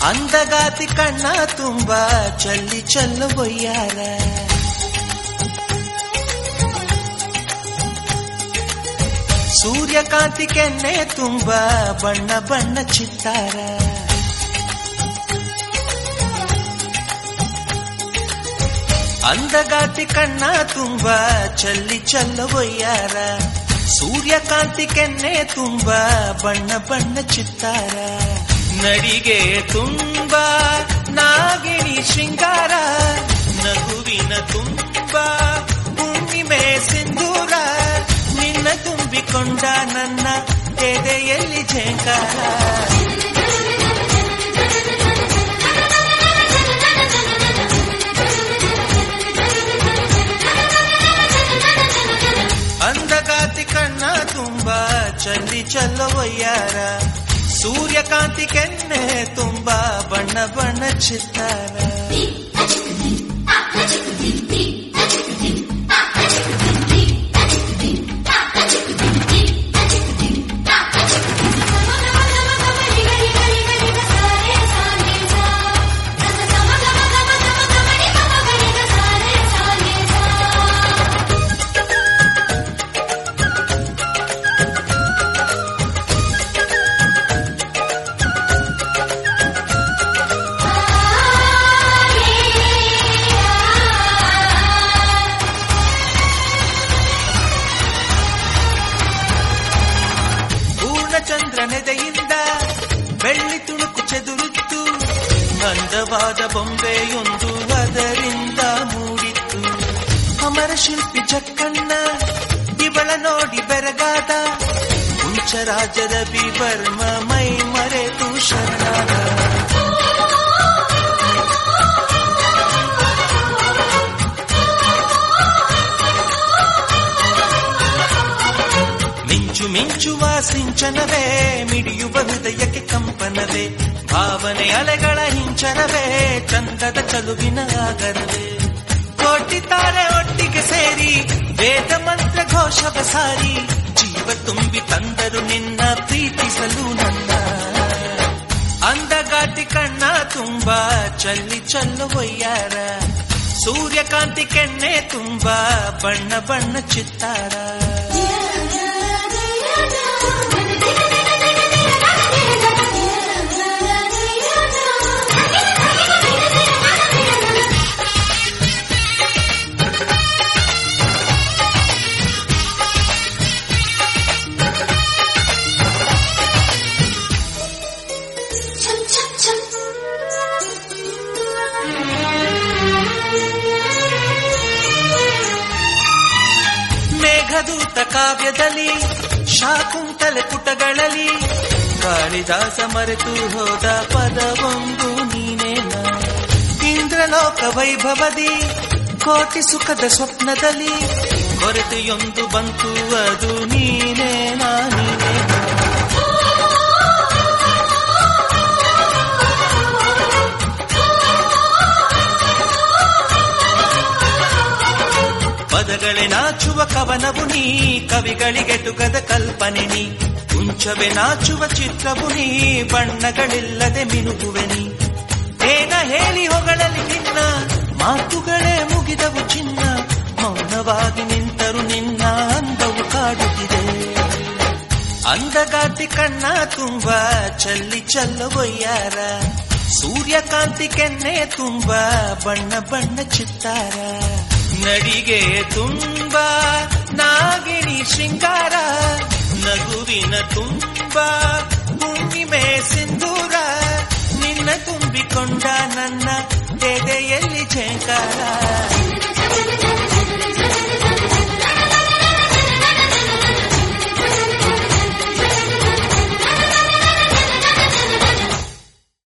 ಅಂದಗಾತಿ ಕಣ್ಣ ತುಂಬ ಚಲ್ಲಿ ಚಲ್ಲು ಬೊಯ್ಯಾರ, ಸೂರ್ಯಕಾಂತಿ ಕೆನ್ನೆ ತುಂಬ ಬಣ್ಣ ಬಣ್ಣ ಚಿತ್ತಾರ, ಅಂದಗಾತಿ ಕಣ್ಣ ತುಂಬ ಚಲ್ಲಿ ಚಲ್ಲು ಬೊಯ್ಯಾರ, ಸೂರ್ಯಕಾಂತಿ ಕೆನ್ನೆ ತುಂಬ ಬಣ್ಣ ಬಣ್ಣ ಚಿತ್ತಾರ, ನಡಿಗೆ ತುಂಬ ನಾಗಿಣಿ ಶೃಂಗಾರ, ನಗುವಿನ ತುಂಬ ಹುಣ್ಣಿಮೆ ಸಿಂಧೂರ, ನಿನ್ನ ತುಂಬಿಕೊಂಡ ನನ್ನ ಎದೆಯಲ್ಲಿ ಝೇಂಕಾರ, ಅಂದಗಾತಿ ಕಣ್ಣ ತುಂಬ ಚಲ್ಲಿ ಚಲ್ಲೋ ವಯ್ಯಾರ, ಸೂರ್ಯಕಾಂತಿ ಕೆನ್ನೆ ತುಂಬ ಬಣ್ಣ ಬಣ್ಣ ಚಿತ್ತಾರ, ಚಂದ್ರನೆದೆಯಿಂದ ಬೆಳ್ಳಿ ತುಣುಕು ಚೆದುರಿತ್ತು, ಅಂದವಾದ ಬೊಂಬೆಯೊಂದು ಅದರಿಂದ ಮೂಡಿತ್ತು, ಅಮರ ಶಿಲ್ಪಿ ಜಕ್ಕಣ್ಣ ಇವಳ ನೋಡಿ ಬೆರಗಾದ, ಹುಂಚರಾಜದ ಬಿಬರ್ಮ ಮೈ ಮರೆತು ಶರಣಾದ, ಮಿಂಚುವ ಸಿಂಚನವೇ ಮಿಡಿಯುವ ಹೃದಯಕ್ಕೆ ಕಂಪನವೇ, ಭಾವನೆ ಅಲೆಗಳ ಹಿಂಚನವೇ ಚಂದದ ಚಲುವಿನ ಆಗರವೇ, ಕೋಟಿ ತಾರೆ ಒಟ್ಟಿಗೆ ಸೇರಿ ವೇದ ಮಂತ್ರ ಘೋಷವ ಸಾರಿ, ಜೀವ ತುಂಬಿ ತಂದರು ನಿನ್ನ ಪ್ರೀತಿಸಲು ನನ್ನ, ಅಂದಗಾತಿ ಕಣ್ಣ ತುಂಬ ಚಲ್ಲಿ ಚಲ್ಲು ವಯ್ಯಾರ, ಸೂರ್ಯಕಾಂತಿ ಕೆನ್ನೆ ತುಂಬ ಬಣ್ಣ ಬಣ್ಣ ಚಿತ್ತಾರ, ಮೇಘದೂತ ಕಾವ್ಯದಲ್ಲಿ ಶಾಕುಂತಲೆ ಪುಟಗಳಲ್ಲಿ ಕಾಳಿದಾಸ ಮರೆತು ಹೋದ ಪದವೊಂದು ನೀನೇನ, ಇಂದ್ರಲೋಕ ವೈಭವದಿ ಕೋಟಿ ಸುಖದ ಸ್ವಪ್ನದಲ್ಲಿ ಕೊರತೆಯೊಂದು ಬಂತು ಅದು ನೀನೇನಾ ನೀನೇನ, ಪದಗಳೇ ನಾಚುವ ಕವನವು ನೀ, ಕವಿಗಳಿಗೆಟುಕದ ಕಲ್ಪನೆ ನೀ, ಕುಂಚವೇ ನಾಚುವ ಚಿತ್ರವು ನೀ, ಬಣ್ಣಗಳಿಲ್ಲದೆ ಮಿನುಗುವೆ ನೀ, ಏನ ಹೇಳಿ ಹೊಗಳಲ್ಲಿ ನಿನ್ನ ಮಾತುಗಳೇ ಮುಗಿದವು ಚಿನ್ನ, ಮೌನವಾಗಿ ನಿಂತರು ನಿನ್ನ ಅಂದವು ಕಾಡುತ್ತಿದೆ, ಅಂದಗಾತಿ ಕಣ್ಣ ತುಂಬ ಚಲ್ಲಿ ಚಲ್ಲು ವಯ್ಯಾರ, ಸೂರ್ಯಕಾಂತಿ ಕೆನ್ನೆ ತುಂಬ ಬಣ್ಣ ಬಣ್ಣ ಚಿತ್ತಾರ, ನಡಿಗೆ ತುಂಬ ನಾಗಿಣಿ ಶೃಂಗಾರ, ನಗುವಿನ ತುಂಬ ಹುಣ್ಣಿಮೆ ಸಿಂಧೂರ, ನಿನ್ನ ತುಂಬಿಕೊಂಡ ನನ್ನ ಎದೆಯಲ್ಲಿ ಝೇಂಕಾರ.